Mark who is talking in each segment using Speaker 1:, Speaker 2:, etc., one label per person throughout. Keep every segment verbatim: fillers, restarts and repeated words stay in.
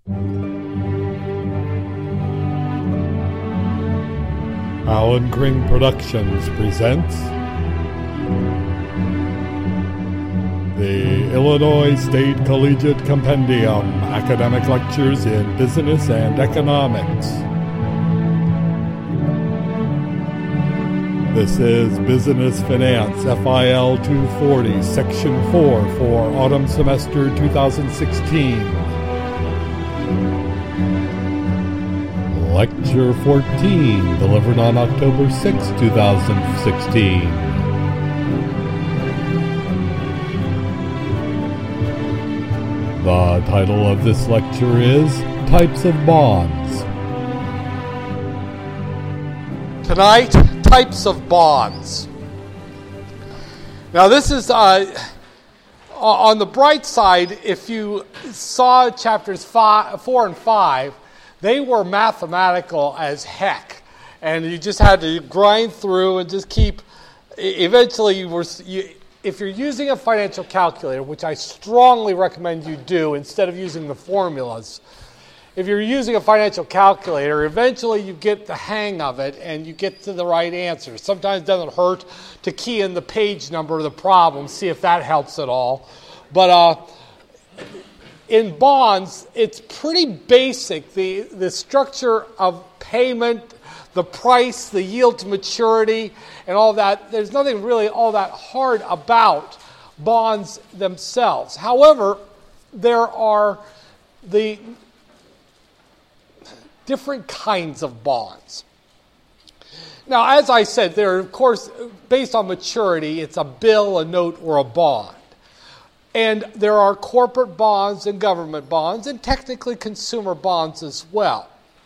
Speaker 1: Alan Kring Productions presents the Illinois State Collegiate Compendium, Academic Lectures in Business and Economics. This is Business Finance F I L two forty, Section four for Autumn Semester twenty sixteen. Lecture fourteen, delivered on October sixth, twenty sixteen. The title of this lecture is Types of Bonds.
Speaker 2: Tonight, types of bonds. Now this is, uh, on the bright side, if you saw chapters five, four and five, they were mathematical as heck, and you just had to grind through and just keep. Eventually, you were. You, if you're using a financial calculator, which I strongly recommend you do instead of using the formulas, if you're using a financial calculator, eventually you get the hang of it and you get to the right answer. Sometimes it doesn't hurt to key in the page number of the problem, see if that helps at all. But uh, in bonds, it's pretty basic. The, the structure of payment, the price, the yield to maturity, and all that. There's nothing really all that hard about bonds themselves. However, there are the different kinds of bonds. Now, as I said, they're, of course, based on maturity, it's a bill, a note, or a bond. And there are corporate bonds and government bonds, and technically consumer bonds as well.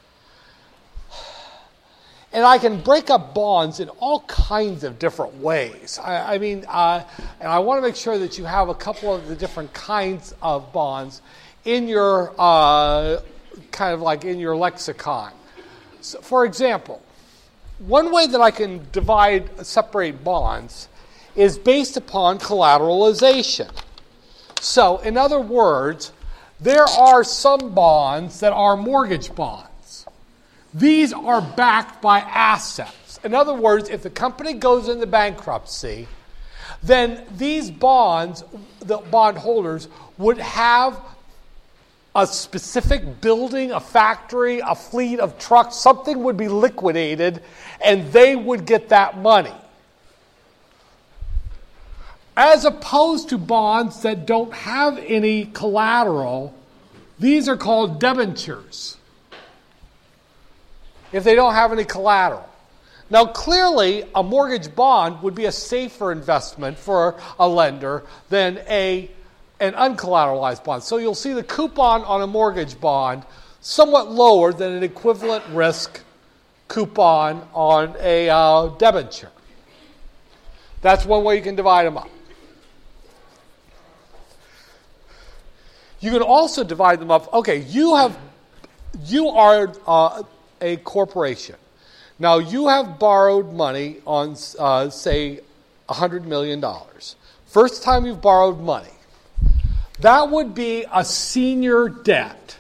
Speaker 2: And I can break up bonds in all kinds of different ways. I, I mean, uh, and I want to make sure that you have a couple of the different kinds of bonds in your, uh, kind of like in your lexicon. So, for example, one way that I can divide, separate bonds is based upon collateralization. So, in other words, there are some bonds that are mortgage bonds. These are backed by assets. In other words, if the company goes into bankruptcy, then these bonds, the bondholders, would have a specific building, a factory, a fleet of trucks, something would be liquidated, and they would get that money. As opposed to bonds that don't have any collateral, these are called debentures, if they don't have any collateral. Now, clearly, a mortgage bond would be a safer investment for a lender than a, an uncollateralized bond. So you'll see the coupon on a mortgage bond somewhat lower than an equivalent risk coupon on a uh, debenture. That's one way you can divide them up. You can also divide them up. Okay, you have, you are uh, a corporation. Now, you have borrowed money on, uh, say, one hundred million dollars. First time you've borrowed money. That would be a senior debt.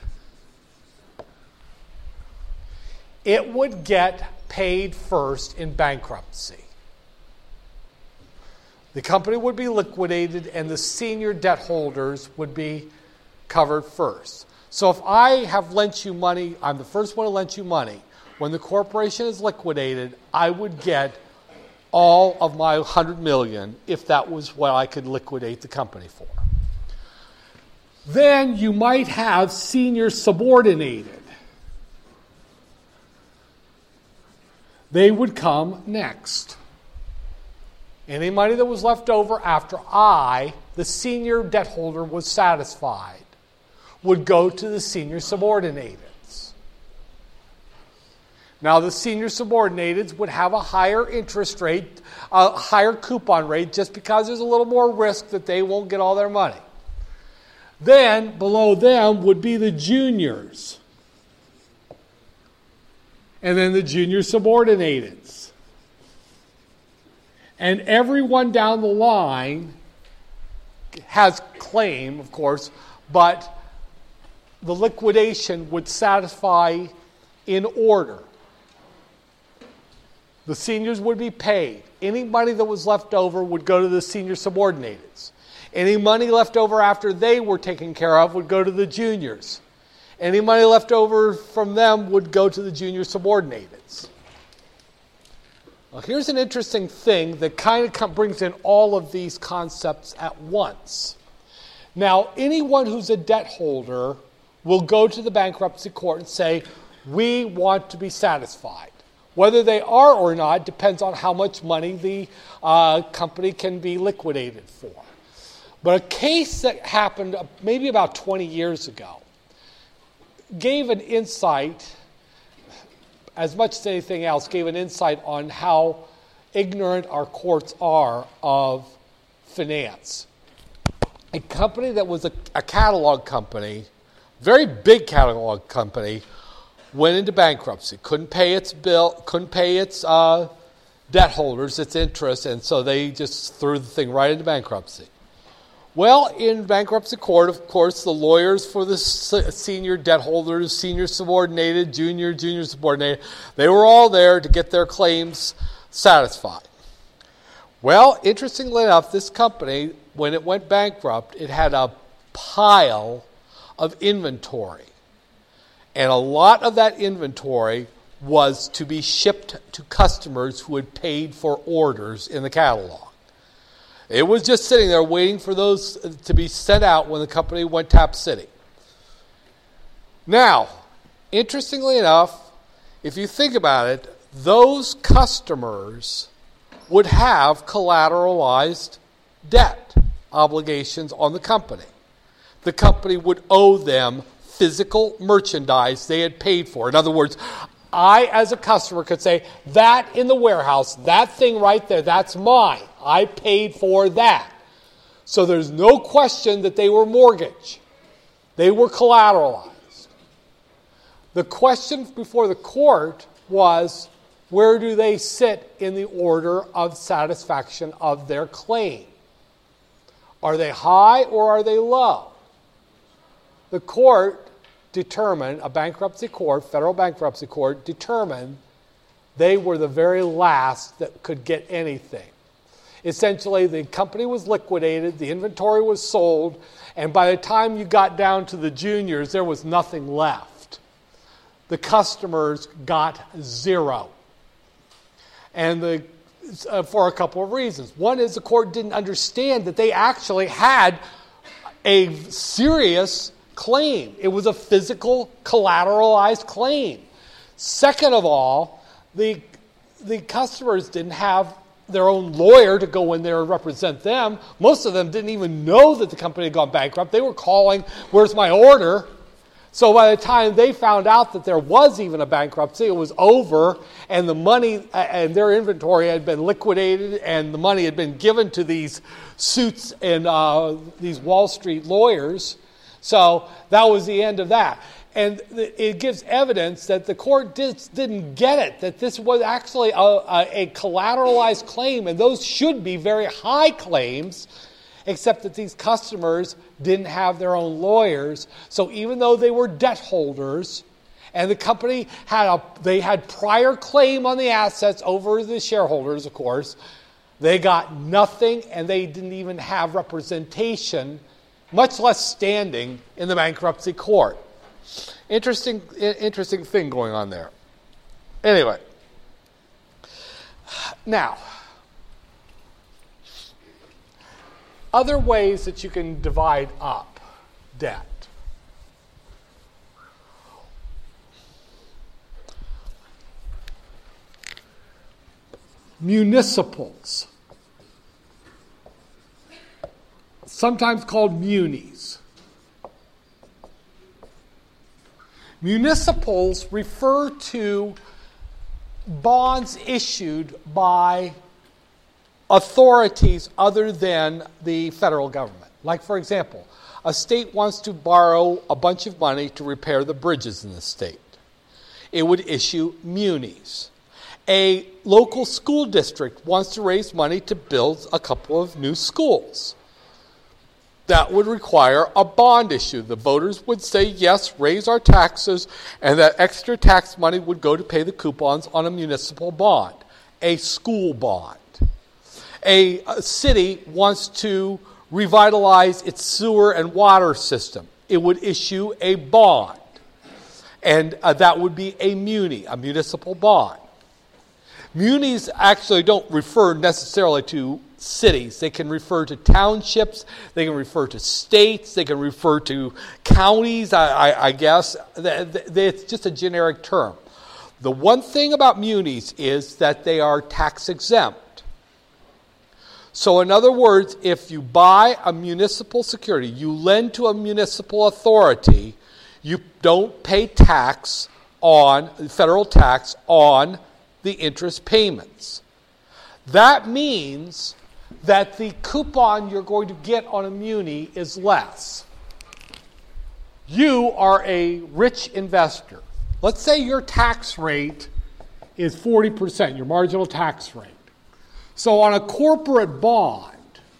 Speaker 2: It would get paid first in bankruptcy. The company would be liquidated and the senior debt holders would be covered first. So if I have lent you money, I'm the first one to lend you money. When the corporation is liquidated, I would get all of my one hundred million dollars if that was what I could liquidate the company for. Then you might have senior subordinated. They would come next. Any money that was left over after I, the senior debt holder, was satisfied would go to the senior subordinateds. Now, the senior subordinateds would have a higher interest rate, a higher coupon rate, just because there's a little more risk that they won't get all their money. Then, below them would be the juniors. And then the junior subordinateds. And everyone down the line has claim, of course, but the liquidation would satisfy in order. The seniors would be paid. Any money that was left over would go to the senior subordinates. Any money left over after they were taken care of would go to the juniors. Any money left over from them would go to the junior subordinates. Well, here's an interesting thing that kind of brings in all of these concepts at once. Now, anyone who's a debt holder will go to the bankruptcy court and say, we want to be satisfied. Whether they are or not depends on how much money the uh, company can be liquidated for. But a case that happened maybe about twenty years ago gave an insight, as much as anything else, gave an insight on how ignorant our courts are of finance. A company that was a, a catalog company, very big catalog company, went into bankruptcy, couldn't pay its bill, couldn't pay its uh, debt holders, its interest, and so they just threw the thing right into bankruptcy. Well, in bankruptcy court, of course, the lawyers for the senior debt holders, senior subordinated, junior, junior subordinated, they were all there to get their claims satisfied. Well, interestingly enough, this company, when it went bankrupt, it had a pile of inventory. And a lot of that inventory was to be shipped to customers who had paid for orders in the catalog. It was just sitting there waiting for those to be sent out when the company went tap city. Now, interestingly enough, if you think about it, those customers would have collateralized debt obligations on the company. The company would owe them physical merchandise they had paid for. In other words, I, as a customer, could say, that in the warehouse, that thing right there, that's mine. I paid for that. So there's no question that they were mortgage. They were collateralized. The question before the court was, where do they sit in the order of satisfaction of their claim? Are they high or are they low? The court determined, a bankruptcy court, federal bankruptcy court, determined they were the very last that could get anything. Essentially, the company was liquidated, the inventory was sold, and by the time you got down to the juniors, there was nothing left. The customers got zero. And the, uh, for a couple of reasons. One is the court didn't understand that they actually had a serious claim. It was a physical, collateralized claim. Second of all, the, the customers didn't have their own lawyer to go in there and represent them. Most of them didn't even know that the company had gone bankrupt. They were calling, where's my order? So by the time they found out that there was even a bankruptcy, it was over, and the money and their inventory had been liquidated, and the money had been given to these suits and uh, these Wall Street lawyers. So that was the end of that. And it gives evidence that the court did, didn't get it, that this was actually a, a, a collateralized claim, and those should be very high claims, except that these customers didn't have their own lawyers. So even though they were debt holders, and the company had a they had prior claim on the assets over the shareholders, of course, they got nothing, and they didn't even have representation, much less standing in the bankruptcy court. Interesting, interesting thing going on there. Anyway, now, other ways that you can divide up debt. Municipals, sometimes called munis. Municipals refer to bonds issued by authorities other than the federal government. Like, for example, a state wants to borrow a bunch of money to repair the bridges in the state. It would issue munis. A local school district wants to raise money to build a couple of new schools. that would require a bond issue. The voters would say, yes, raise our taxes, and that extra tax money would go to pay the coupons on a municipal bond, a school bond. A, a city wants to revitalize its sewer and water system. It would issue a bond, and uh, that would be a muni, a municipal bond. Munis actually don't refer necessarily to cities. They can refer to townships, they can refer to states, they can refer to counties, I, I, I guess. It's just a generic term. The one thing about munis is that they are tax exempt. So in other words, if you buy a municipal security, you lend to a municipal authority, you don't pay tax on, federal tax on the interest payments. That means that the coupon you're going to get on a muni is less. You are a rich investor. Let's say your tax rate is forty percent, your marginal tax rate. So on a corporate bond,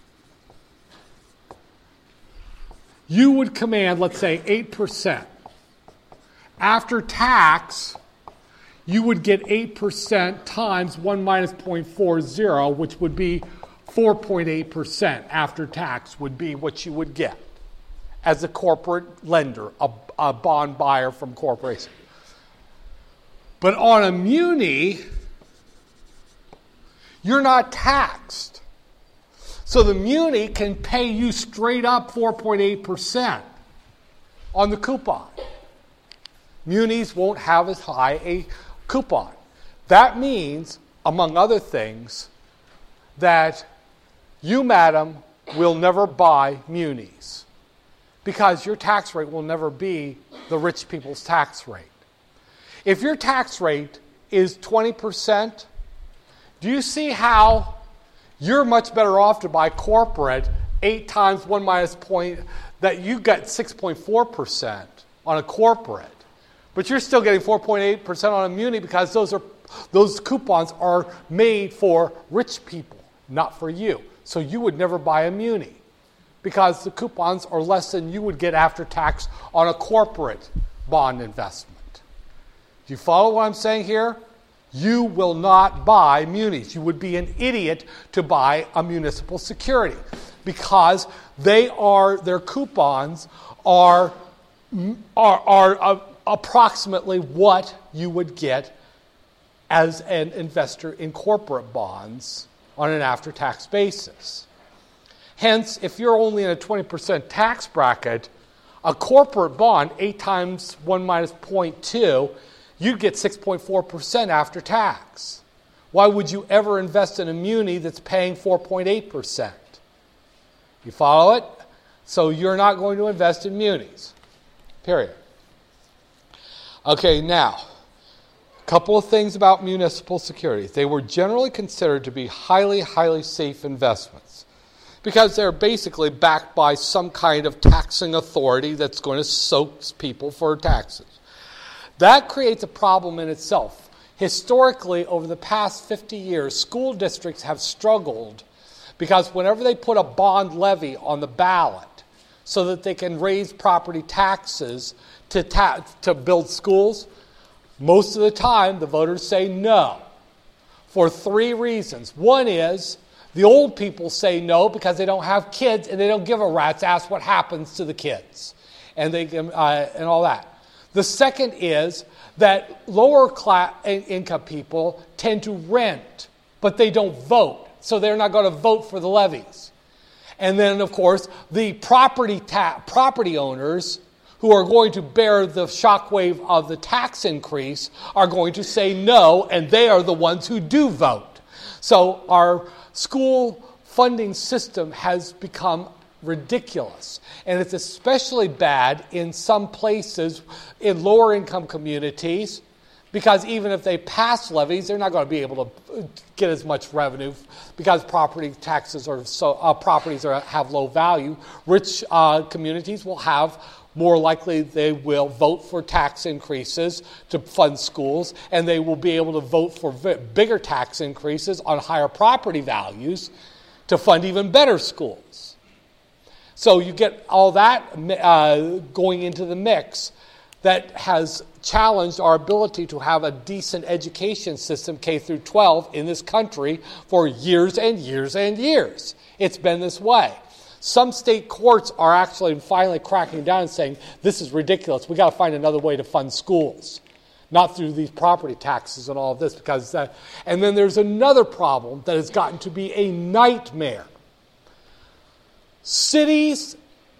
Speaker 2: you would command, let's say, eight percent. After tax, you would get eight percent times one minus zero point four zero, which would be four point eight percent after tax would be what you would get as a corporate lender, a, a bond buyer from corporation. But on a muni, you're not taxed. So the muni can pay you straight up four point eight percent on the coupon. Munis won't have as high a coupon. That means, among other things, that you, madam, will never buy munis because your tax rate will never be the rich people's tax rate. If your tax rate is twenty percent, do you see how you're much better off to buy corporate eight times one minus point, that you get six point four percent on a corporate, but you're still getting four point eight percent on a muni because those are those coupons are made for rich people, not for you. So you would never buy a muni because the coupons are less than you would get after tax on a corporate bond investment. Do you follow what I'm saying here? You will not buy munis. You would be an idiot to buy a municipal security because they are their coupons are are, are uh, approximately what you would get as an investor in corporate bonds on an after-tax basis. Hence, if you're only in a twenty percent tax bracket, a corporate bond, eight times one minus zero point two, you'd get six point four percent after tax. Why would you ever invest in a muni that's paying four point eight percent? You follow it? So you're not going to invest in munis. Period. Okay, now, a couple of things about municipal securities. They were generally considered to be highly, highly safe investments because they're basically backed by some kind of taxing authority that's going to soak people for taxes. That creates a problem in itself. Historically, over the past fifty years, school districts have struggled because whenever they put a bond levy on the ballot so that they can raise property taxes to, ta- to build schools, most of the time the voters say no for three reasons. One is the old people say no because they don't have kids and they don't give a rat's ass what happens to the kids and, they, uh, and all that. The second is that lower class income people tend to rent, but they don't vote, so they're not going to vote for the levies. And then, of course, the property ta- property owners who are going to bear the shockwave of the tax increase are going to say no, and they are the ones who do vote. So our school funding system has become ridiculous. And it's especially bad in some places in lower income communities because even if they pass levies, they're not going to be able to get as much revenue because property taxes are so uh, properties are, have low value. Rich uh, communities will have more likely they will vote for tax increases to fund schools, and they will be able to vote for v- bigger tax increases on higher property values to fund even better schools. So you get all that uh, going into the mix that has challenged our ability to have a decent education system, K through twelve, in this country for years and years and years. It's been this way. Some state courts are actually finally cracking down and saying, this is ridiculous. We've got to find another way to fund schools, not through these property taxes and all of this. Because that, and then there's another problem that has gotten to be a nightmare. Cities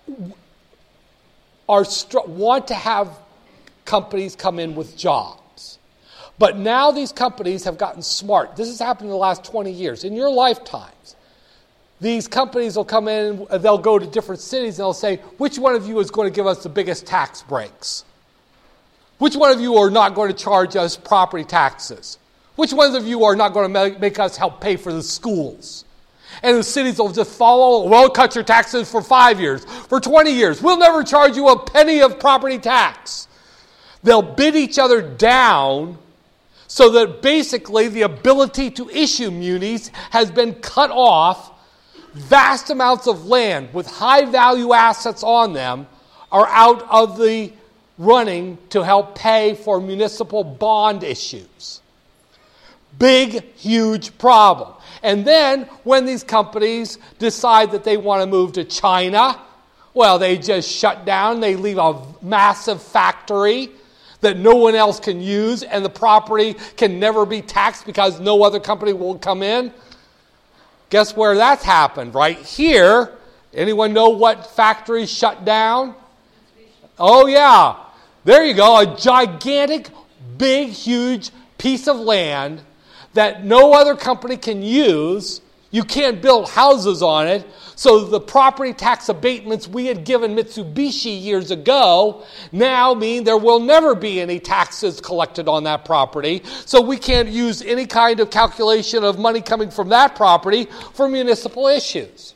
Speaker 2: are want to have companies come in with jobs. But now these companies have gotten smart. This has happened in the last twenty years. In your lifetimes, these companies will come in, they'll go to different cities, and they'll say, which one of you is going to give us the biggest tax breaks? Which one of you are not going to charge us property taxes? Which ones of you are not going to make us help pay for the schools? And the cities will just follow, well, cut your taxes for five years, for twenty years. We'll never charge you a penny of property tax. They'll bid each other down so that basically the ability to issue munis has been cut off. Vast amounts of land with high value assets on them are out of the running to help pay for municipal bond issues. Big, huge problem. And then when these companies decide that they want to move to China, well, they just shut down. They leave a massive factory that no one else can use, and the property can never be taxed because no other company will come in. Guess where that's happened? Right here. Anyone know what factory shut down? Oh, yeah. There you go. A gigantic, big, huge piece of land that no other company can use. You can't build houses on it. So the property tax abatements we had given Mitsubishi years ago now mean there will never be any taxes collected on that property. So we can't use any kind of calculation of money coming from that property for municipal issues.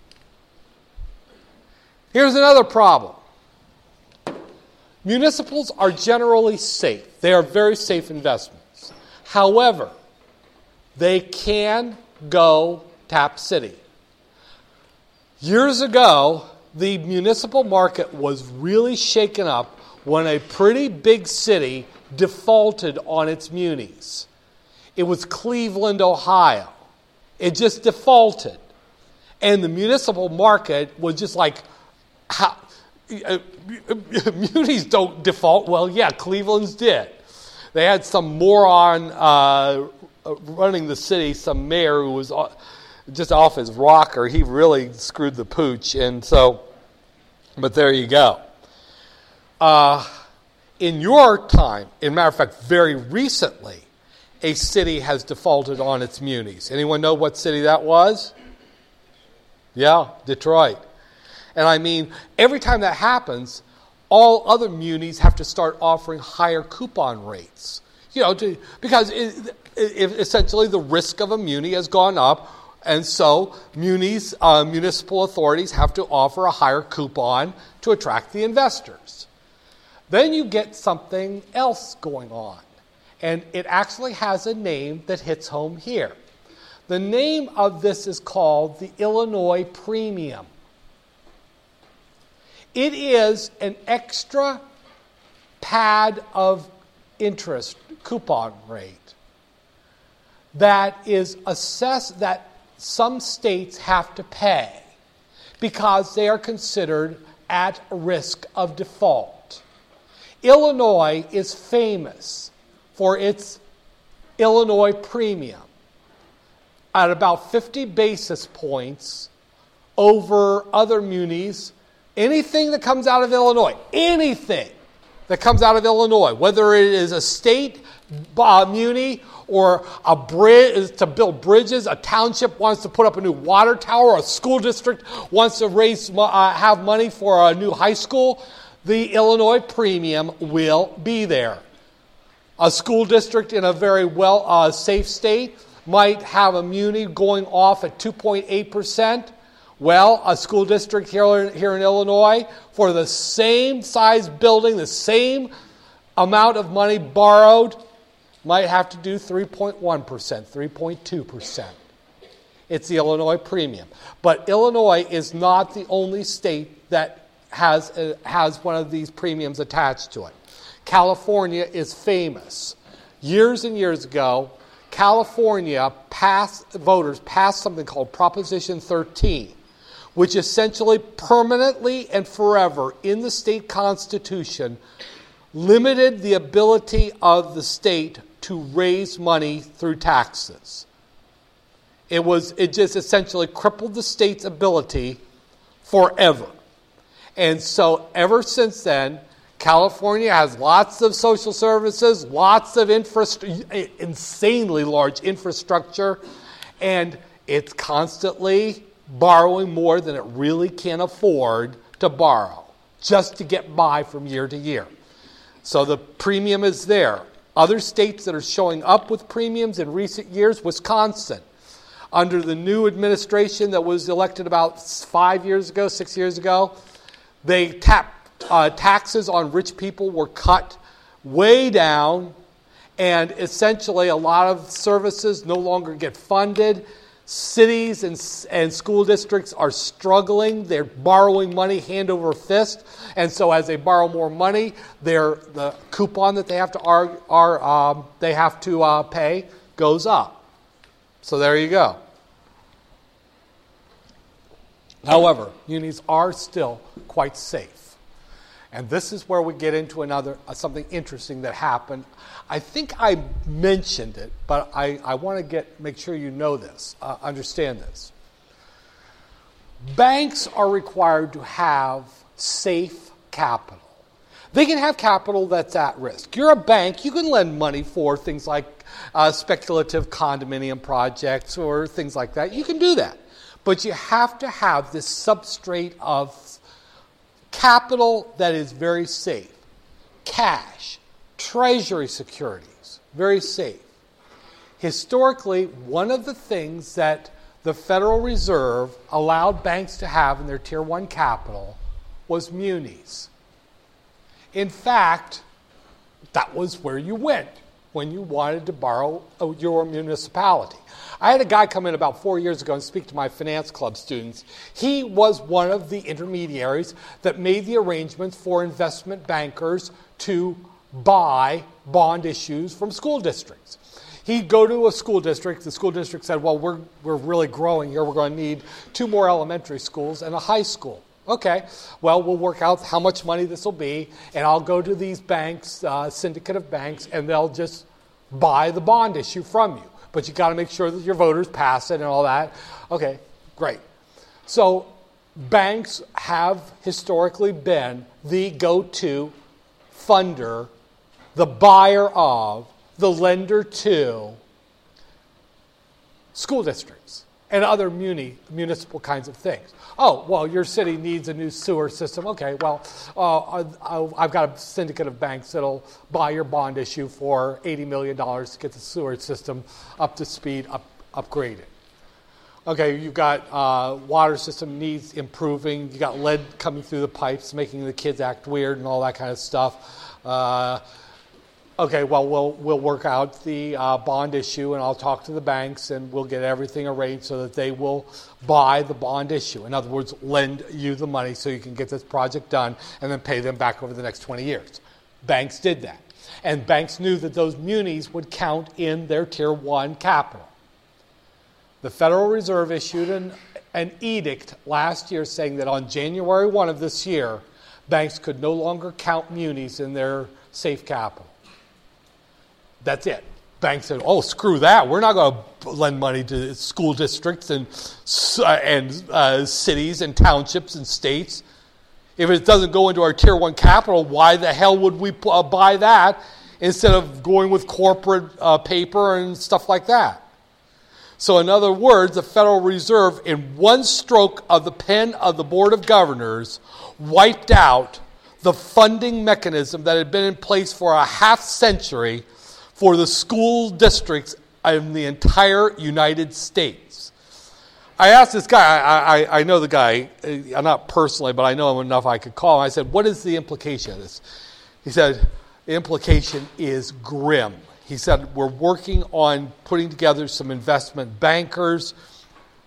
Speaker 2: Here's another problem. Municipals are generally safe. They are very safe investments. However, they can go tap city. Years ago, the municipal market was really shaken up when a pretty big city defaulted on its munis. It was Cleveland, Ohio. It just defaulted. And the municipal market was just like, how, uh, munis don't default. Well, yeah, Cleveland's did. They had some moron uh, running the city, some mayor who was just off his rocker. He really screwed the pooch. And so, but there you go. Uh, in your time, in matter of fact, very recently, a city has defaulted on its munis. Anyone know what city that was? Yeah, Detroit. And I mean, every time that happens, all other munis have to start offering higher coupon rates. You know, to, because it, it, essentially the risk of a muni has gone up, and so munis, uh, municipal authorities have to offer a higher coupon to attract the investors. Then you get something else going on, and it actually has a name that hits home here. The name of this is called the Illinois Premium. It is an extra pad of interest coupon rate that is assessed, that some states have to pay because they are considered at risk of default. Illinois is famous for its Illinois Premium at about fifty basis points over other munis. Anything that comes out of Illinois, anything that comes out of Illinois, whether it is a state uh, muni or a bridge to build bridges, a township wants to put up a new water tower, a school district wants to raise uh, have money for a new high school, the Illinois Premium will be there. A school district in a very well uh, safe state might have a muni going off at two point eight percent. Well, a school district here, here in Illinois, for the same size building, the same amount of money borrowed, might have to do three point one percent, three point two percent. It's the Illinois premium. But Illinois is not the only state that has, uh, has one of these premiums attached to it. California is famous. Years and years ago, California passed, voters passed something called Proposition thirteen, which essentially permanently and forever in the state constitution limited the ability of the state to raise money through taxes. It was it just essentially crippled the state's ability forever. And so ever since then, California has lots of social services, lots of infrastructure, insanely large infrastructure, and it's constantly borrowing more than it really can afford to borrow just to get by from year to year. So the premium is there. Other states that are showing up with premiums in recent years, Wisconsin. Under the new administration that was elected about five years ago, six years ago, they tapped uh, taxes on rich people were cut way down, and essentially a lot of services no longer get funded. Cities and, and school districts are struggling. They're borrowing money hand over fist. And so as they borrow more money, their the coupon that they have to are, are um, they have to uh, pay goes up. So there you go. However, munis are still quite safe. And this is where we get into another uh, something interesting that happened. I think I mentioned it, but I, I want to get make sure you know this, uh, understand this. Banks are required to have safe capital. They can have capital that's at risk. You're a bank, you can lend money for things like uh, speculative condominium projects or things like that. You can do that. But you have to have this substrate of capital that is very safe. Cash, treasury securities, very safe. Historically, one of the things that the Federal Reserve allowed banks to have in their Tier one capital was munis. In fact, that was where you went when you wanted to borrow your municipality. I had a guy come in about four years ago and speak to my finance club students. He was one of the intermediaries that made the arrangements for investment bankers to buy bond issues from school districts. He'd go to a school district. The school district said, well, we're, we're really growing here. We're going to need two more elementary schools and a high school. Okay, well, we'll work out how much money this will be, and I'll go to these banks, uh, syndicate of banks, and they'll just buy the bond issue from you. But you got to make sure that your voters pass it and all that. Okay, great. So banks have historically been the go-to funder, the buyer of, the lender to school districts and other muni, municipal kinds of things. Oh, well, your city needs a new sewer system. Okay, well, uh, I've got a syndicate of banks that'll buy your bond issue for eighty million dollars to get the sewer system up to speed, up, upgraded. Okay, you've got uh, water system needs improving. You got lead coming through the pipes, making the kids act weird and all that kind of stuff. Uh, Okay, well, we'll we'll work out the uh, bond issue, and I'll talk to the banks, and we'll get everything arranged so that they will buy the bond issue. In other words, lend you the money so you can get this project done and then pay them back over the next twenty years. Banks did that. And banks knew that those munis would count in their Tier one capital. The Federal Reserve issued an, an edict last year saying that on January first of this year, banks could no longer count munis in their safe capital. That's it. Banks said, oh, screw that. We're not going to lend money to school districts and, and uh, cities and townships and states. If it doesn't go into our Tier one capital, why the hell would we uh, buy that instead of going with corporate uh, paper and stuff like that? So in other words, the Federal Reserve, in one stroke of the pen of the Board of Governors, wiped out the funding mechanism that had been in place for a half century for the school districts in the entire United States. I asked this guy, I, I, I know the guy, uh, not personally, but I know him enough I could call him. I said, what is the implication of this? He said, the implication is grim. He said, we're working on putting together some investment bankers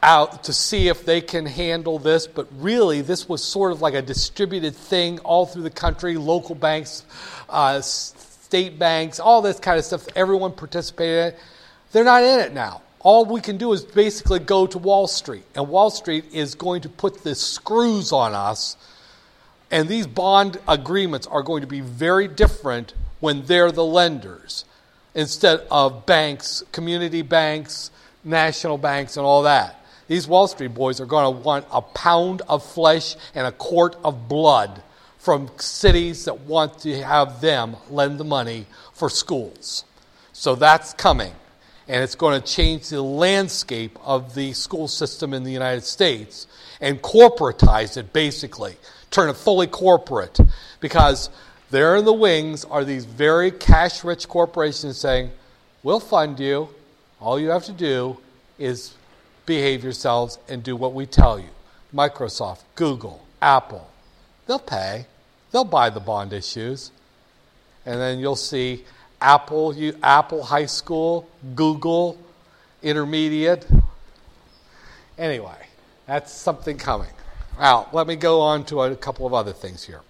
Speaker 2: out to see if they can handle this, but really this was sort of like a distributed thing all through the country, local banks, uh, state banks, all this kind of stuff. Everyone participated in it. They're not in it now. All we can do is basically go to Wall Street, and Wall Street is going to put the screws on us, and these bond agreements are going to be very different when they're the lenders instead of banks, community banks, national banks, and all that. These Wall Street boys are going to want a pound of flesh and a quart of blood from cities that want to have them lend the money for schools. So that's coming. And it's going to change the landscape of the school system in the United States and corporatize it, basically. Turn it fully corporate. Because there in the wings are these very cash-rich corporations saying, we'll fund you. All you have to do is behave yourselves and do what we tell you. Microsoft, Google, Apple, they'll pay. They'll buy the bond issues. And then you'll see Apple, you, Apple High School, Google, Intermediate. Anyway, that's something coming. Now, let me go on to a couple of other things here.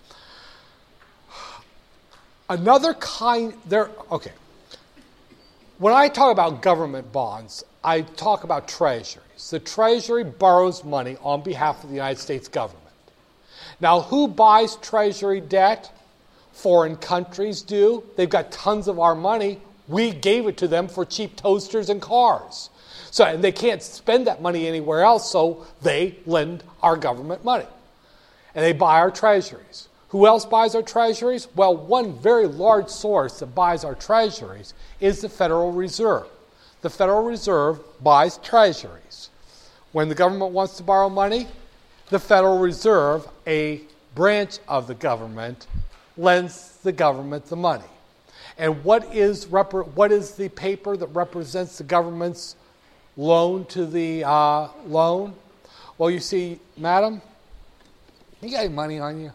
Speaker 2: Another kind, there, okay. When I talk about government bonds, I talk about treasuries. The Treasury borrows money on behalf of the United States government. Now, who buys Treasury debt? Foreign countries do. They've got tons of our money. We gave it to them for cheap toasters and cars. So, and they can't spend that money anywhere else, so they lend our government money. And they buy our treasuries. Who else buys our treasuries? Well, one very large source that buys our treasuries is the Federal Reserve. The Federal Reserve buys treasuries. When the government wants to borrow money, the Federal Reserve, a branch of the government, lends the government the money. And what is rep- what is the paper that represents the government's loan to the uh, loan? Well, you see, madam, you got any money on you?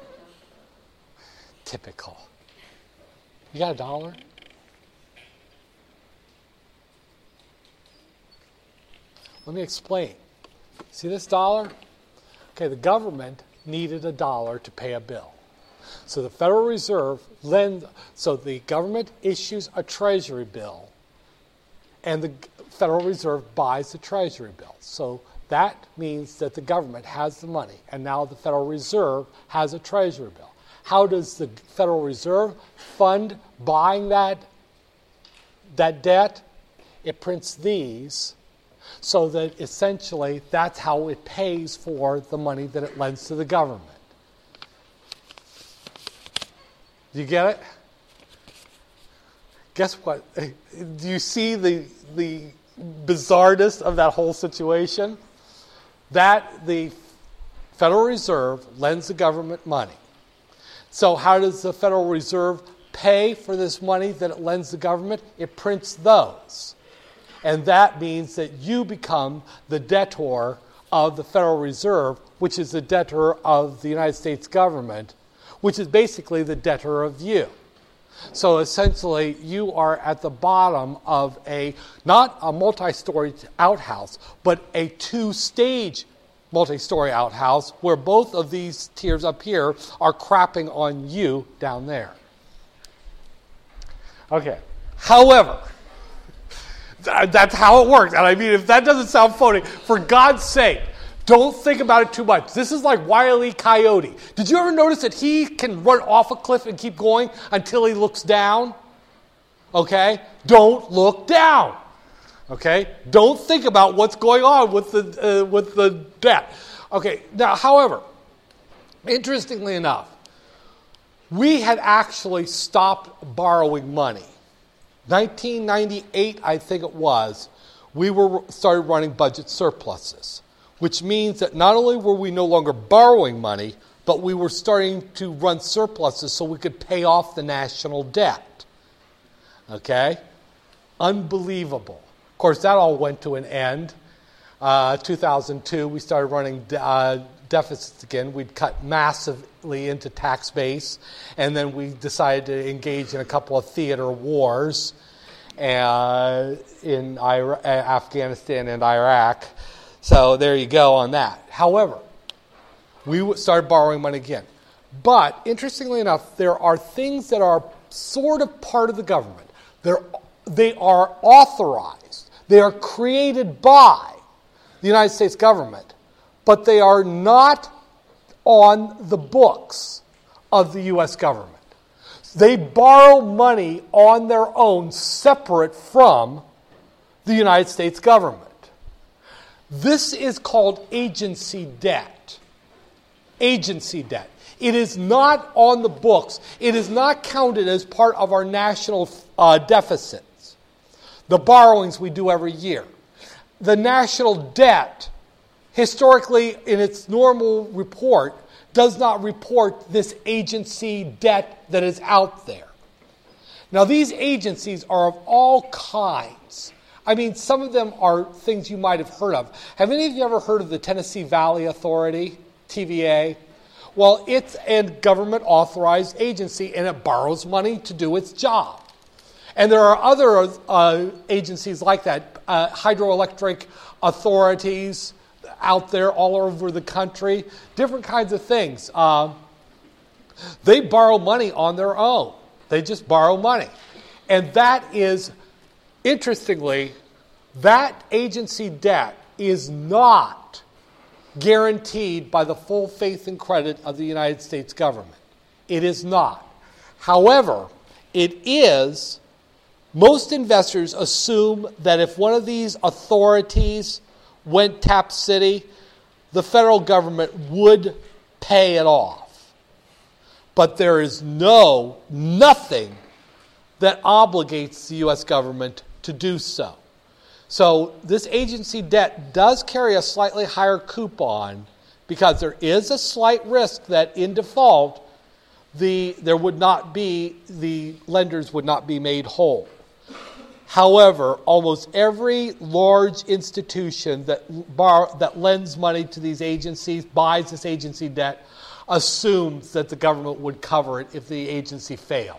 Speaker 2: Typical. You got a dollar? Let me explain. See this dollar? Okay, the government needed a dollar to pay a bill. So the Federal Reserve lends, so the government issues a treasury bill, and the Federal Reserve buys the treasury bill. So that means that the government has the money, and now the Federal Reserve has a treasury bill. How does the Federal Reserve fund buying that, that debt? It prints these, so that essentially that's how it pays for the money that it lends to the government. Do you get it? Guess what? Do you see the the bizarreness of that whole situation? That the Federal Reserve lends the government money. So how does the Federal Reserve pay for this money that it lends the government? It prints those. And that means that you become the debtor of the Federal Reserve, which is the debtor of the United States government, which is basically the debtor of you. So essentially, you are at the bottom of a, not a multi-story outhouse, but a two-stage multi-story outhouse where both of these tiers up here are crapping on you down there. Okay. However, th- that's how it works. And I mean, if that doesn't sound phony, for God's sake, don't think about it too much. This is like Wile E. Coyote. Did you ever notice that he can run off a cliff and keep going until he looks down? Okay? Don't look down. Okay? Don't think about what's going on with the uh, with the debt. Okay, now, however, interestingly enough, we had actually stopped borrowing money. nineteen ninety-eight, I think it was, we were started running budget surpluses, which means that not only were we no longer borrowing money, but we were starting to run surpluses so we could pay off the national debt. Okay? Unbelievable. Of course, that all went to an end. Uh, two thousand two, we started running de- uh, deficits again. We'd cut massively into tax base, and then we decided to engage in a couple of theater wars uh, in Ira- Afghanistan and Iraq. So there you go on that. However, we started borrowing money again. But interestingly enough, there are things that are sort of part of the government. They're, they are authorized. They are created by the United States government, but they are not on the books of the U S government. They borrow money on their own, separate from the United States government. This is called agency debt. Agency debt. It is not on the books. It is not counted as part of our national uh, deficits, the borrowings we do every year. The national debt, historically in its normal report, does not report this agency debt that is out there. Now, these agencies are of all kinds. I mean, some of them are things you might have heard of. Have any of you ever heard of the Tennessee Valley Authority, T V A? Well, it's a government-authorized agency, and it borrows money to do its job. And there are other uh, agencies like that, uh, hydroelectric authorities out there all over the country, different kinds of things. Uh, they borrow money on their own. They just borrow money. And that is, interestingly, that agency debt is not guaranteed by the full faith and credit of the United States government. It is not. However, it is, most investors assume that if one of these authorities went tap city, the federal government would pay it off. But there is no, nothing that obligates the U S government to do so. So this agency debt does carry a slightly higher coupon because there is a slight risk that in default, the there would not be, the lenders would not be made whole. However, almost every large institution that bar, that lends money to these agencies, buys this agency debt, assumes that the government would cover it if the agency failed.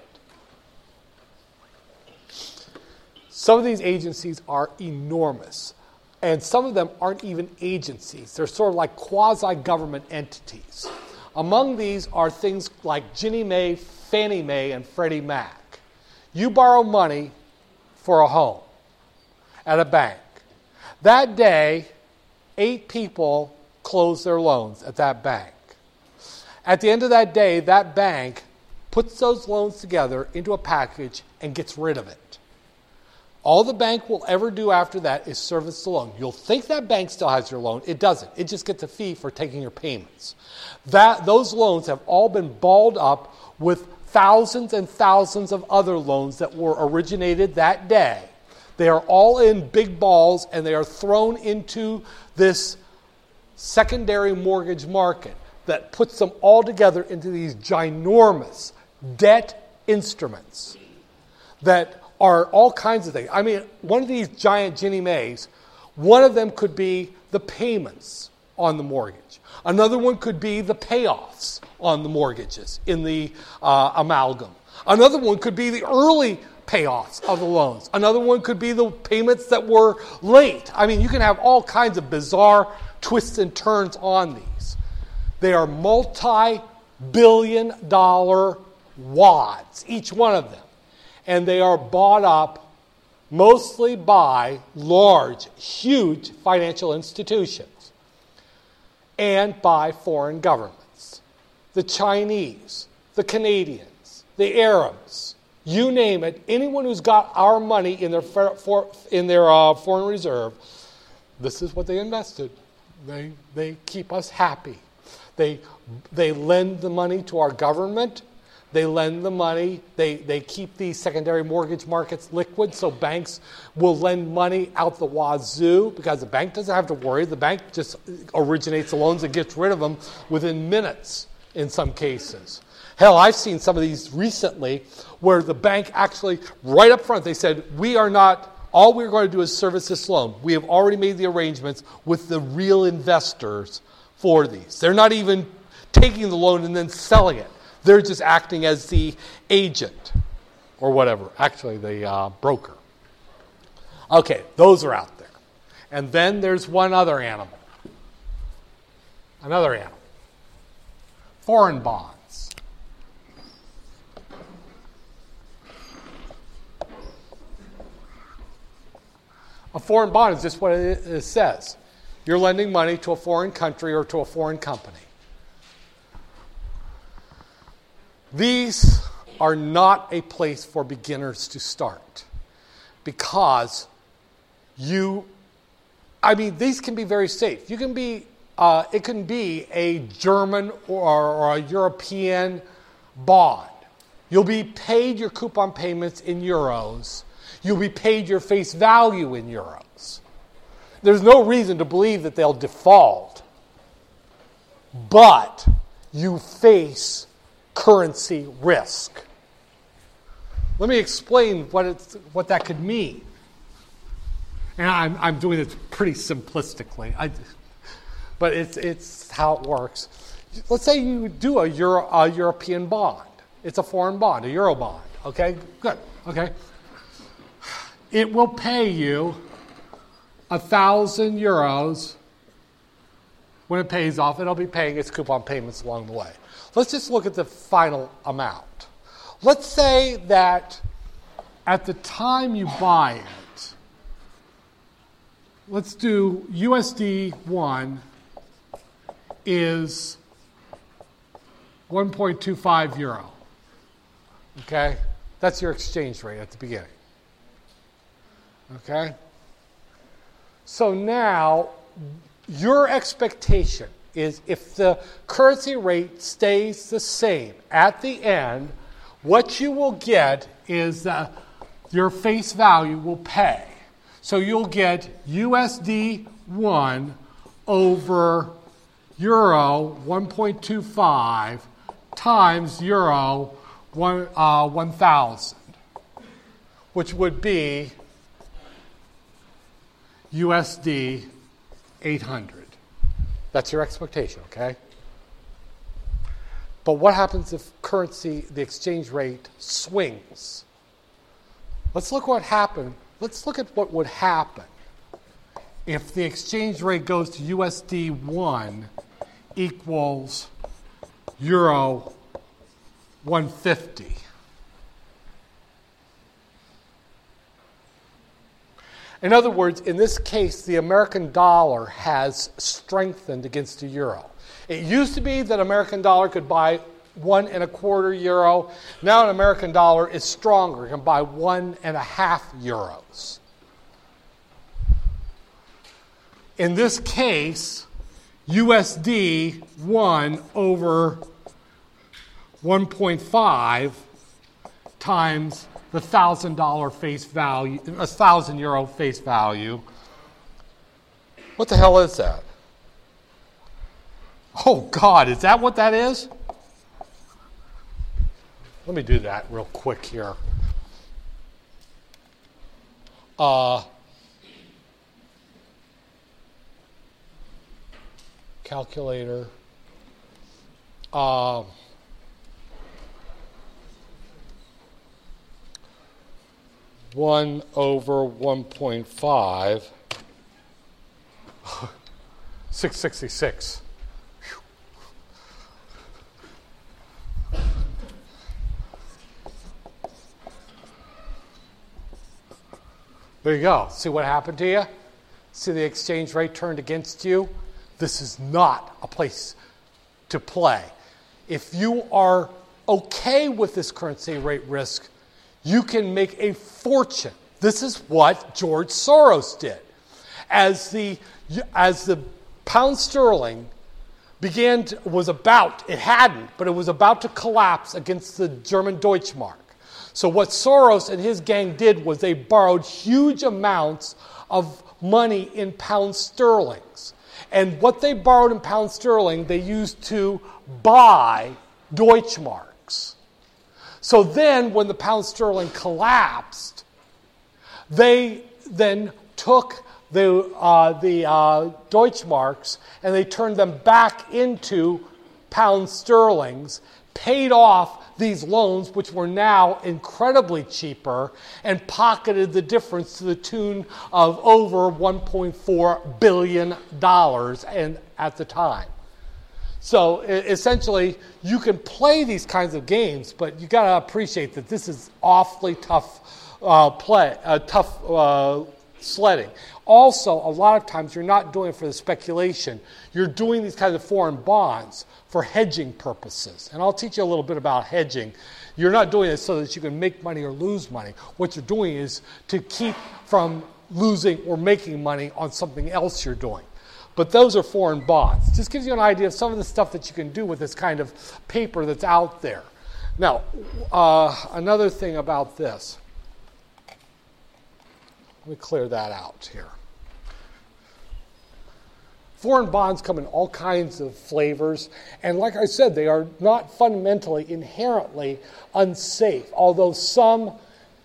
Speaker 2: Some of these agencies are enormous, and some of them aren't even agencies. They're sort of like quasi-government entities. Among these are things like Ginnie Mae, Fannie Mae, and Freddie Mac. You borrow money for a home at a bank. That day, eight people close their loans at that bank. At the end of that day, that bank puts those loans together into a package and gets rid of it. All the bank will ever do after that is service the loan. You'll think that bank still has your loan. It doesn't. It just gets a fee for taking your payments. That, those loans have all been balled up with thousands and thousands of other loans that were originated that day. They are all in big balls, and they are thrown into this secondary mortgage market that puts them all together into these ginormous debt instruments that are all kinds of things. I mean, one of these giant Ginnie Maes, one of them could be the payments on the mortgage. Another one could be the payoffs on the mortgages in the uh, amalgam. Another one could be the early payoffs of the loans. Another one could be the payments that were late. I mean, you can have all kinds of bizarre twists and turns on these. They are multi-billion dollar wads, each one of them. And they are bought up mostly by large, huge financial institutions and by foreign governments. The Chinese, the Canadians, the Arabs, you name it, anyone who's got our money in their, for, in their uh, foreign reserve, this is what they invested. They, they keep us happy. They, they lend the money to our government. They lend the money. They, they keep these secondary mortgage markets liquid, so banks will lend money out the wazoo because the bank doesn't have to worry. The bank just originates the loans and gets rid of them within minutes in some cases. Hell, I've seen some of these recently where the bank actually, right up front, they said, we are not, all we're going to do is service this loan. We have already made the arrangements with the real investors for these. They're not even taking the loan and then selling it. They're just acting as the agent or whatever, actually the uh, broker. Okay, those are out there. And then there's one other animal. Another animal. Foreign bonds. A foreign bond is just what it, it says. You're lending money to a foreign country or to a foreign company. These are not a place for beginners to start because you, I mean, these can be very safe. You can be, uh, it can be a German or, or a European bond. You'll be paid your coupon payments in euros. You'll be paid your face value in euros. There's no reason to believe that they'll default, but you face currency risk. Let me explain what it's, what that could mean. And I'm, I'm doing this pretty simplistically, I, but it's, it's how it works. Let's say you do a, Euro, a European bond. It's a foreign bond, a Euro bond. Okay, good. Okay. It will pay you a thousand euros when it pays off. It'll be paying its coupon payments along the way. Let's just look at the final amount. Let's say that at the time you buy it, let's do U S D one is one point two five euro. Okay? That's your exchange rate at the beginning. Okay? So now, your expectation is if the currency rate stays the same at the end, what you will get is uh, your face value will pay. So you'll get U S D one over Euro one point two five times Euro one, uh, one thousand, which would be U S D eight hundred. That's your expectation, okay? But what happens if currency, the exchange rate, swings? Let's look what happened. Let's look at what would happen if the exchange rate goes to U S D one equals Euro one fifty. In other words, in this case, the American dollar has strengthened against the euro. It used to be that American dollar could buy one and a quarter euro. Now an American dollar is stronger. It can buy one and a half euros. In this case, U S D one over one point five times the thousand dollar face value, a thousand euro face value. What the hell is that? Oh God, is that what that is? Let me do that real quick here. Uh, calculator. Uh, one over one point five. six sixty-six. There you go. See what happened to you? See the exchange rate turned against you? This is not a place to play. If you are okay with this currency rate risk, you can make a fortune. This is what George Soros did. As the, as the pound sterling began to, was about, it hadn't, but it was about to collapse against the German Deutschmark. So what Soros and his gang did was they borrowed huge amounts of money in pound sterlings. And what they borrowed in pound sterling, they used to buy Deutschmarks. So then when the pound sterling collapsed, they then took the, uh, the uh, Deutschmarks and they turned them back into pound sterlings, paid off these loans, which were now incredibly cheaper, and pocketed the difference to the tune of over one point four billion dollars and at the time. So essentially, you can play these kinds of games, but you got to appreciate that this is awfully tough uh, play, uh, tough uh, sledding. Also, a lot of times you're not doing it for the speculation. You're doing these kinds of foreign bonds for hedging purposes. And I'll teach you a little bit about hedging. You're not doing it so that you can make money or lose money. What you're doing is to keep from losing or making money on something else you're doing. But those are foreign bonds. Just gives you an idea of some of the stuff that you can do with this kind of paper that's out there. Now, uh, another thing about this. Let me clear that out here. Foreign bonds come in all kinds of flavors. And like I said, they are not fundamentally, inherently unsafe. Although some,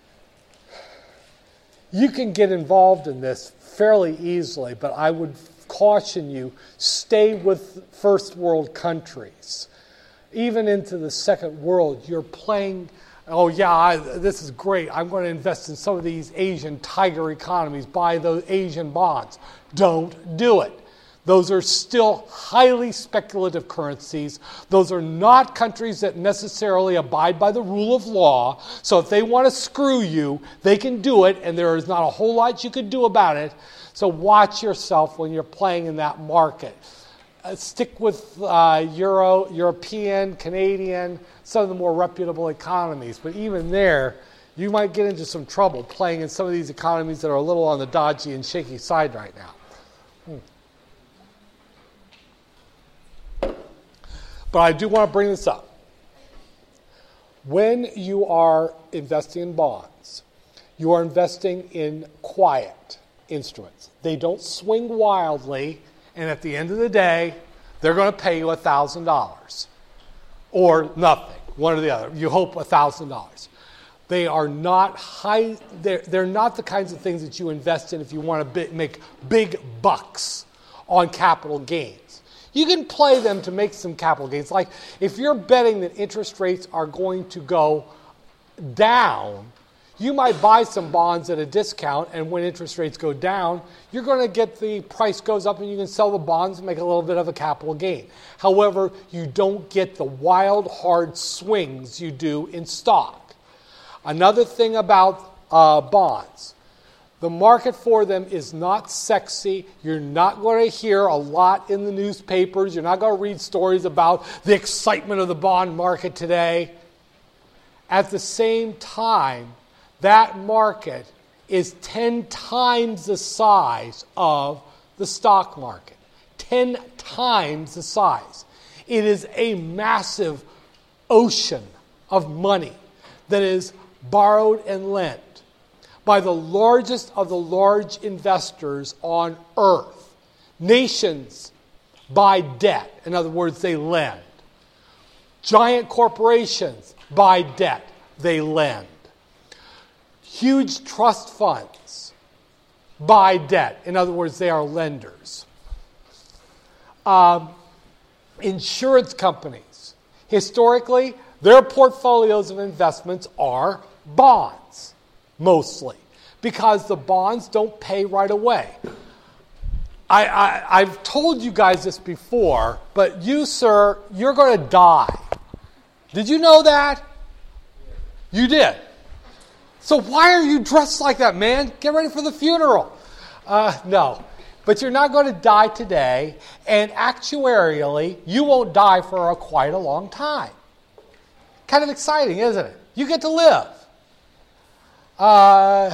Speaker 2: you can get involved in this fairly easily, but I would caution you, stay with first world countries. Even into the second world, you're playing, oh yeah, I, this is great. I'm going to invest in some of these Asian tiger economies, buy those Asian bonds. Don't do it. Those are still highly speculative currencies. Those are not countries that necessarily abide by the rule of law. So if they want to screw you, they can do it, and there is not a whole lot you can do about it. So watch yourself when you're playing in that market. Uh, stick with uh, Euro, European, Canadian, some of the more reputable economies. But even there, you might get into some trouble playing in some of these economies that are a little on the dodgy and shaky side right now. Hmm. But I do want to bring this up. When you are investing in bonds, you are investing in quiet instruments. They don't swing wildly, and at the end of the day, they're going to pay you one thousand dollars. Or nothing, one or the other. You hope one thousand dollars. They are not high, they're, they're not the kinds of things that you invest in if you want to make big bucks on capital gains. You can play them to make some capital gains. Like if you're betting that interest rates are going to go down, you might buy some bonds at a discount, and when interest rates go down, you're going to get the price goes up and you can sell the bonds and make a little bit of a capital gain. However, you don't get the wild, hard swings you do in stock. Another thing about uh, bonds, the market for them is not sexy. You're not going to hear a lot in the newspapers. You're not going to read stories about the excitement of the bond market today. At the same time, that market is ten times the size of the stock market. ten times the size. It is a massive ocean of money that is borrowed and lent by the largest of the large investors on earth. Nations buy debt. In other words, they lend. Giant corporations buy debt. They lend. Huge trust funds buy debt. In other words, they are lenders. Um, insurance companies, historically, their portfolios of investments are bonds, mostly, because the bonds don't pay right away. I, I, I've told you guys this before, but you, sir, you're going to die. Did you know that? You did. So why are you dressed like that, man? Get ready for the funeral. Uh, no. But you're not going to die today, and actuarially, you won't die for a quite a long time. Kind of exciting, isn't it? You get to live. Uh,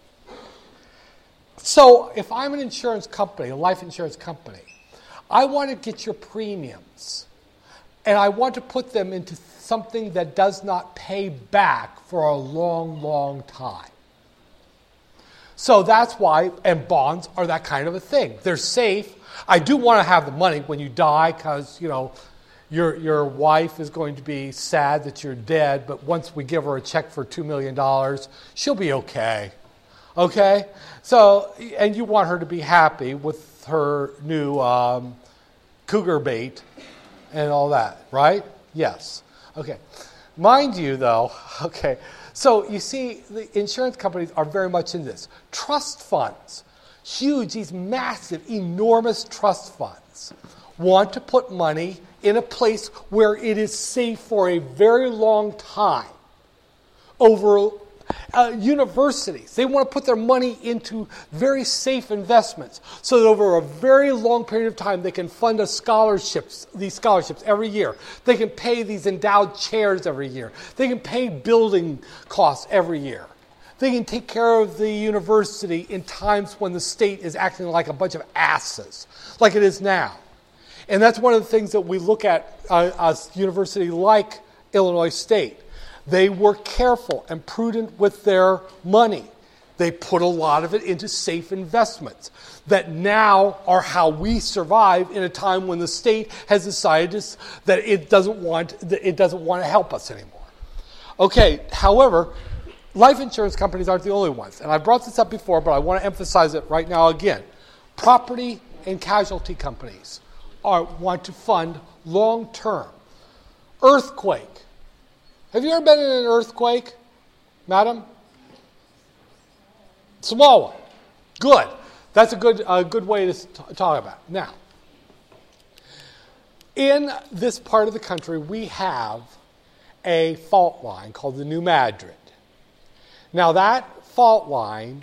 Speaker 2: so if I'm an insurance company, a life insurance company, I want to get your premiums, and I want to put them into something that does not pay back for a long, long time. So that's why, and bonds are that kind of a thing. They're safe. I do want to have the money when you die because, you know, your your wife is going to be sad that you're dead, but once we give her a check for two million dollars, she'll be okay. Okay? So, and you want her to be happy with her new um, cougar bait and all that, right? Yes. Okay. Mind you, though, okay, so you see, the insurance companies are very much in this. Trust funds, huge, these massive, enormous trust funds, want to put money in a place where it is safe for a very long time. Over uh, universities, they want to put their money into very safe investments so that over a very long period of time they can fund a scholarships, these scholarships every year. They can pay these endowed chairs every year. They can pay building costs every year. They can take care of the university in times when the state is acting like a bunch of asses, like it is now. And that's one of the things that we look at uh, a university like Illinois State. They were careful and prudent with their money. They put a lot of it into safe investments that now are how we survive in a time when the state has decided that it doesn't want that it doesn't want to help us anymore. Okay, however, life insurance companies aren't the only ones. And I brought this up before, but I want to emphasize it right now again. Property and casualty companies are, want to fund long-term. Earthquake. Have you ever been in an earthquake, madam? Small one. Good. That's a good, a good way to t- talk about it. Now, in this part of the country, we have a fault line called the New Madrid. Now, that fault line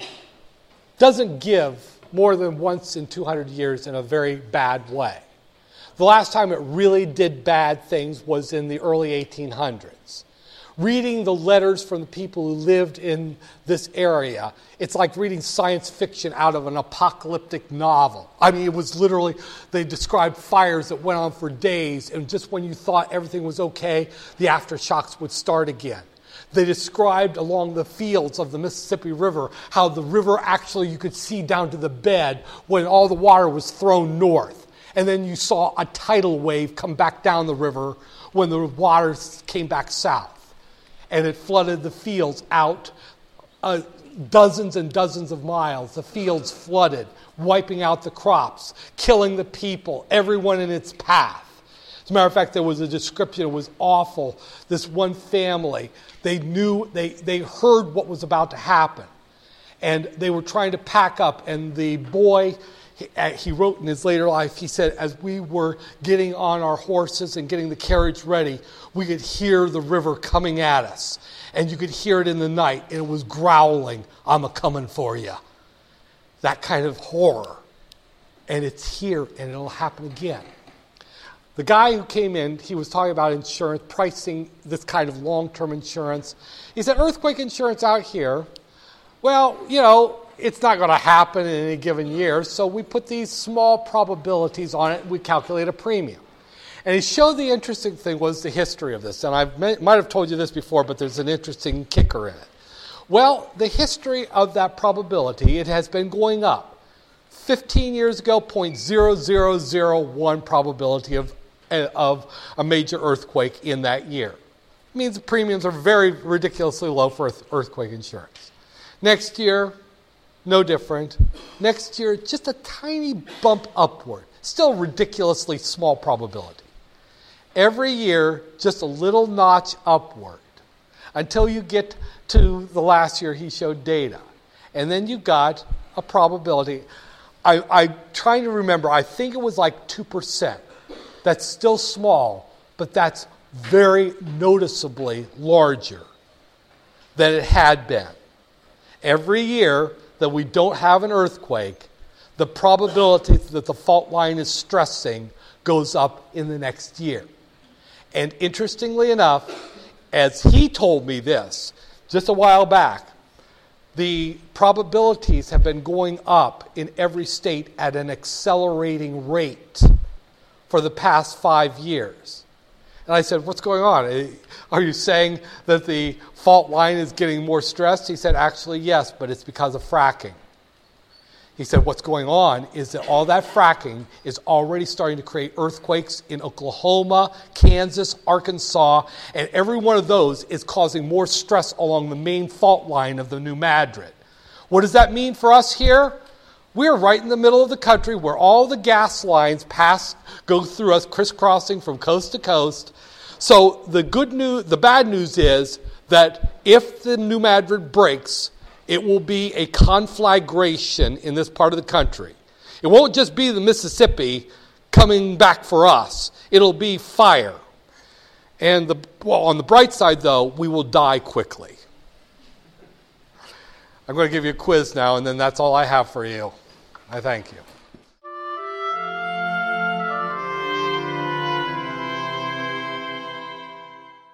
Speaker 2: doesn't give more than once in two hundred years in a very bad way. The last time it really did bad things was in the early eighteen hundreds. Reading the letters from the people who lived in this area, it's like reading science fiction out of an apocalyptic novel. I mean, it was literally, they described fires that went on for days, and just when you thought everything was okay, the aftershocks would start again. They described along the fields of the Mississippi River how the river actually you could see down to the bed when all the water was thrown north. And then you saw a tidal wave come back down the river when the water came back south. And it flooded the fields out uh, dozens and dozens of miles. The fields flooded, wiping out the crops, killing the people, everyone in its path. As a matter of fact, there was a description, it was awful. This one family, they knew, they, they heard what was about to happen. And they were trying to pack up, and the boy, he, he wrote in his later life, he said, as we were getting on our horses and getting the carriage ready, we could hear the river coming at us. And you could hear it in the night, and it was growling, I'm a-coming for you. That kind of horror. And it's here, and it'll happen again. The guy who came in, he was talking about insurance, pricing this kind of long-term insurance. He said, earthquake insurance out here, well, you know, it's not going to happen in any given year, so we put these small probabilities on it, and we calculate a premium. And he showed the interesting thing was the history of this. And I might have told you this before, but there's an interesting kicker in it. Well, the history of that probability, it has been going up. fifteen years ago, zero point zero zero zero one probability of, of a major earthquake in that year. It means the premiums are very ridiculously low for earthquake insurance. Next year, no different. Next year, just a tiny bump upward. Still ridiculously small probability. Every year, just a little notch upward until you get to the last year he showed data. And then you got a probability. I, I'm trying to remember, I think it was like two percent. That's still small, but that's very noticeably larger than it had been. Every year that we don't have an earthquake, the probability that the fault line is stressing goes up in the next year. And interestingly enough, as he told me this just a while back, the probabilities have been going up in every state at an accelerating rate for the past five years. And I said, what's going on? Are you saying that the fault line is getting more stressed? He said, actually, yes, but it's because of fracking. He said, what's going on is that all that fracking is already starting to create earthquakes in Oklahoma, Kansas, Arkansas, and every one of those is causing more stress along the main fault line of the New Madrid. What does that mean for us here? We're right in the middle of the country where all the gas lines pass, go through us, crisscrossing from coast to coast. So the good news, the bad news is that if the New Madrid breaks, it will be a conflagration in this part of the country. It won't just be the Mississippi coming back for us. It'll be fire. And the well, on the bright side, though, we will die quickly. I'm going to give you a quiz now, and then that's all I have for you. I thank you.